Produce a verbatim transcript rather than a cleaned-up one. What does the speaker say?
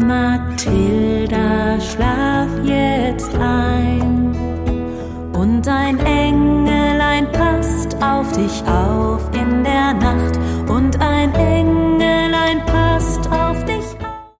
Mathilda, schlaf jetzt ein. Und ein Engelein passt auf dich auf in der Nacht. Und ein Engelein